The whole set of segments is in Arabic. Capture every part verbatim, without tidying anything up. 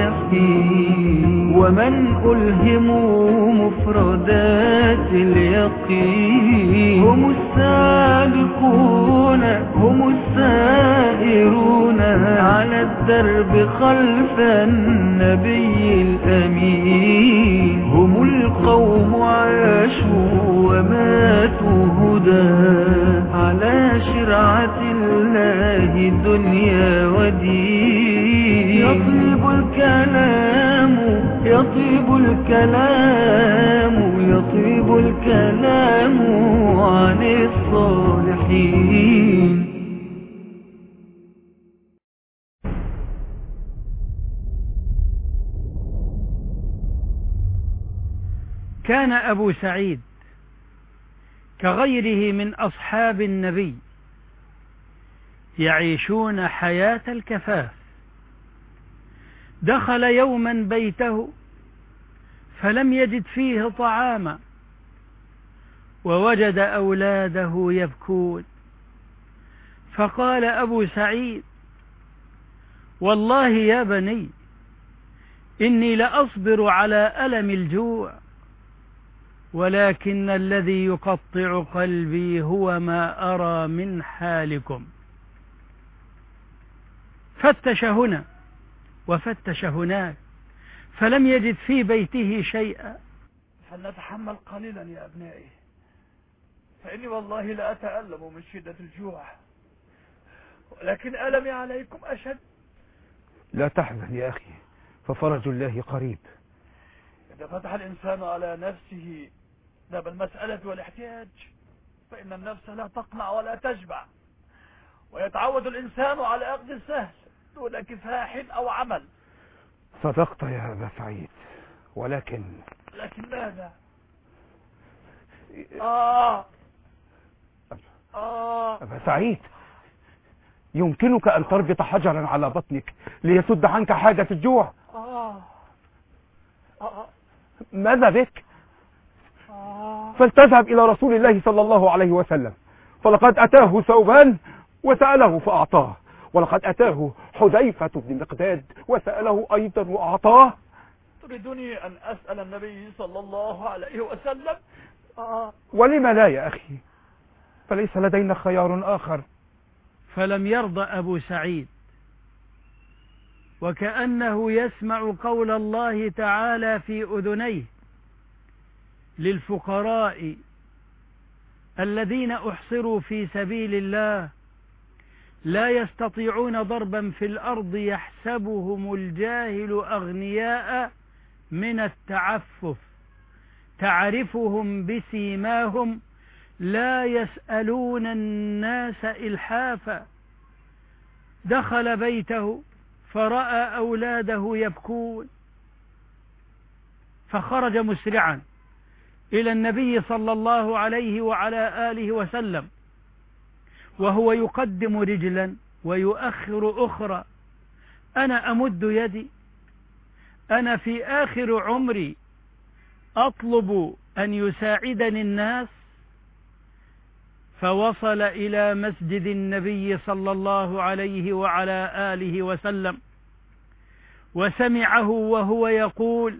اليقين، ومن ألهموا مفردات اليقين هم السابقون هم السائرون على الدرب خلف النبي الأمين. هم القوم عاشوا وماتوا هدى على شرعة الله دنيا ودين. يطيب الكلام يطيب الكلام يطيب الكلام عن الصالحين. كان أبو سعيد كغيره من أصحاب النبي يعيشون حياة الكفاف. دخل يوما بيته فلم يجد فيه طعاما، ووجد أولاده يبكون، فقال أبو سعيد: والله يا بني إني لأصبر على ألم الجوع، ولكن الذي يقطع قلبي هو ما أرى من حالكم. فتش هنا وفتش هناك فلم يجد في بيته شيئا. فلنتحمل قليلا يا أبنائي، فإني والله لا أتألم من شدة الجوع، ولكن ألمي عليكم أشد. لا تحزن يا أخي، ففرج الله قريب. إذا فتح الإنسان على نفسه باب المسألة والاحتياج فإن النفس لا تقنع ولا تشبع، ويتعود الإنسان على أخذ السهل دون كفاح أو عمل. صدقت يا أبا سعيد، ولكن لكن ماذا؟ آه آه أبا سعيد، يمكنك أن تربط حجرا على بطنك ليسد عنك حاجة الجوع. آه آه ماذا بك؟ آه فلتذهب إلى رسول الله صلى الله عليه وسلم، فلقد أتاه ثوبان وسأله فأعطاه، ولقد أتاه حذيفة بن مقداد وسأله أيضا وأعطاه. تريدني أن أسأل النبي صلى الله عليه وسلم؟ آه ولم لا يا أخي، فليس لدينا خيار آخر. فلم يرضى أبو سعيد، وكأنه يسمع قول الله تعالى في أذنيه للفقراء الذين أحصروا في سبيل الله لا يستطيعون ضربا في الأرض يحسبهم الجاهل أغنياء من التعفف تعرفهم بسيماهم لا يسألون الناس إلحافا. دخل بيته فرأى أولاده يبكون، فخرج مسرعا إلى النبي صلى الله عليه وعلى آله وسلم وهو يقدم رجلا ويؤخر أخرى. أنا أمد يدي، أنا في آخر عمري أطلب أن يساعدني الناس. فوصل إلى مسجد النبي صلى الله عليه وعلى آله وسلم وسمعه وهو يقول: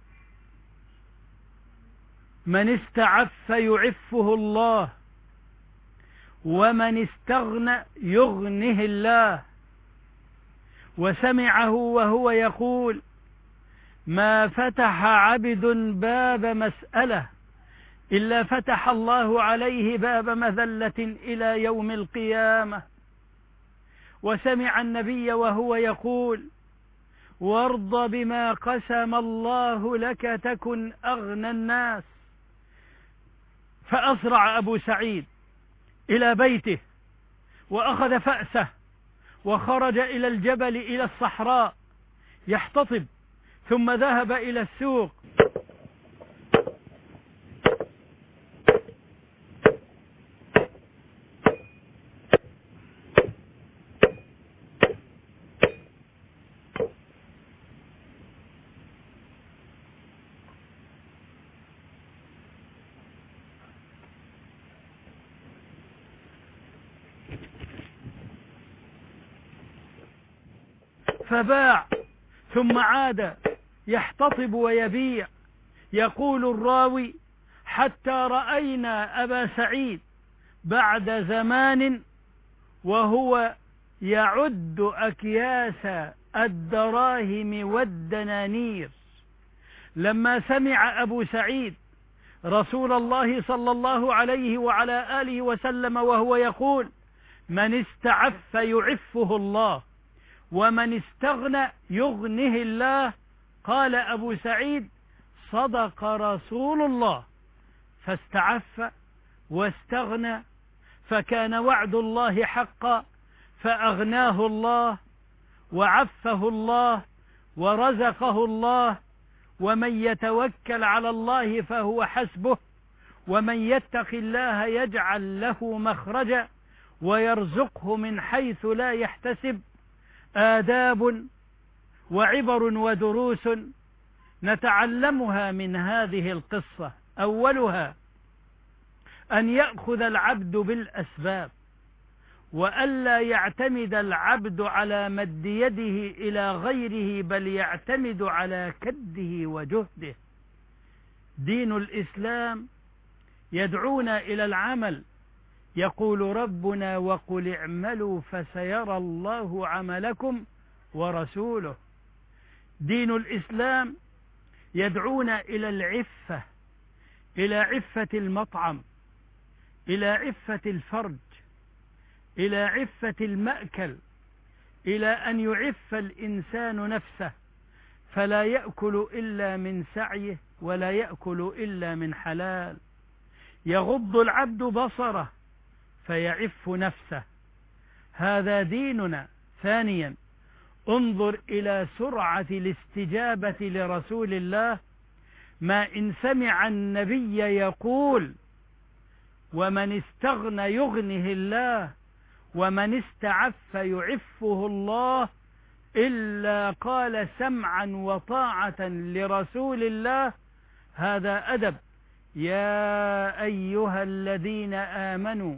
من استعف يعفه الله، ومن استغنى يغنه الله. وسمعه وهو يقول: ما فتح عبد باب مسألة إلا فتح الله عليه باب مذلة إلى يوم القيامة. وسمع النبي وهو يقول: وارض بما قسم الله لك تكن أغنى الناس. فأسرع أبو سعيد إلى بيته وأخذ فأسه وخرج إلى الجبل إلى الصحراء يحتطب، ثم ذهب إلى السوق فباع ثم عاد يحتطب ويبيع. يقول الراوي: حتى رأينا أبا سعيد بعد زمان وهو يعد أكياس الدراهم والدنانير. لما سمع أبو سعيد رسول الله صلى الله عليه وعلى آله وسلم وهو يقول: من استعف يعفه الله ومن استغنى يغنه الله، قال أبو سعيد: صدق رسول الله. فاستعف واستغنى، فكان وعد الله حقا، فأغناه الله وعفه الله ورزقه الله. ومن يتوكل على الله فهو حسبه، ومن يتق الله يجعل له مخرجا ويرزقه من حيث لا يحتسب. آداب وعبر ودروس نتعلمها من هذه القصة. أولها أن يأخذ العبد بالأسباب، وألا يعتمد العبد على مد يده إلى غيره، بل يعتمد على كده وجهده. دين الإسلام يدعونا إلى العمل. يقول ربنا: وقل اعملوا فسيرى الله عملكم ورسوله. دين الإسلام يدعونا إلى العفة، إلى عفة المطعم، إلى عفة الفرج، إلى عفة المأكل، إلى أن يعف الإنسان نفسه، فلا يأكل إلا من سعيه ولا يأكل إلا من حلال. يغض العبد بصره فيعف نفسه. هذا ديننا. ثانيا، انظر إلى سرعة الاستجابة لرسول الله. ما إن سمع النبي يقول: ومن استغنى يغنه الله ومن استعف يعفه الله، إلا قال سمعا وطاعة لرسول الله. هذا أدب. يا أيها الذين آمنوا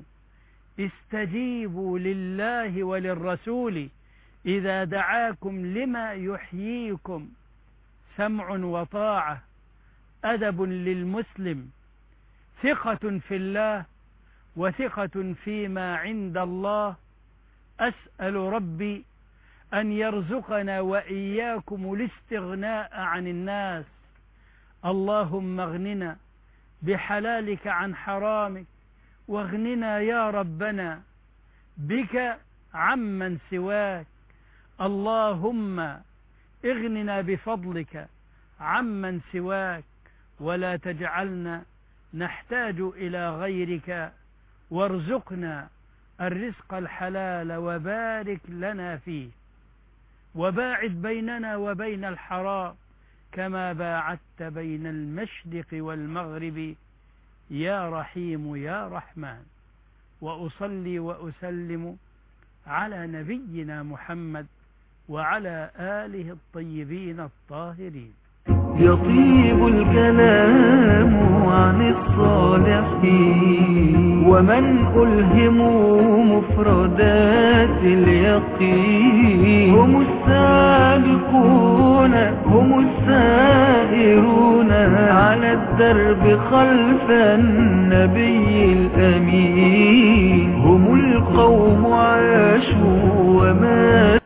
استجيبوا لله وللرسول إذا دعاكم لما يحييكم. سمع وطاعة، أدب للمسلم، ثقة في الله وثقة فيما عند الله. أسأل ربي أن يرزقنا وإياكم الاستغناء عن الناس. اللهم اغننا بحلالك عن حرامك، واغننا يا ربنا بك عمن سواك. اللهم اغننا بفضلك عمن سواك، ولا تجعلنا نحتاج إلى غيرك، وارزقنا الرزق الحلال وبارك لنا فيه، وباعد بيننا وبين الحرام كما باعدت بين المشرق والمغرب يا رحيم يا رحمن. وأصلي وأسلم على نبينا محمد وعلى آله الطيبين الطاهرين. يطيب الكلام عن الصالحين ومن ألهموا مفردات اليقين. هم السابقون هم السائرون على الدرب خلف النبي الأمين. هم القوم عاشوا وماتوا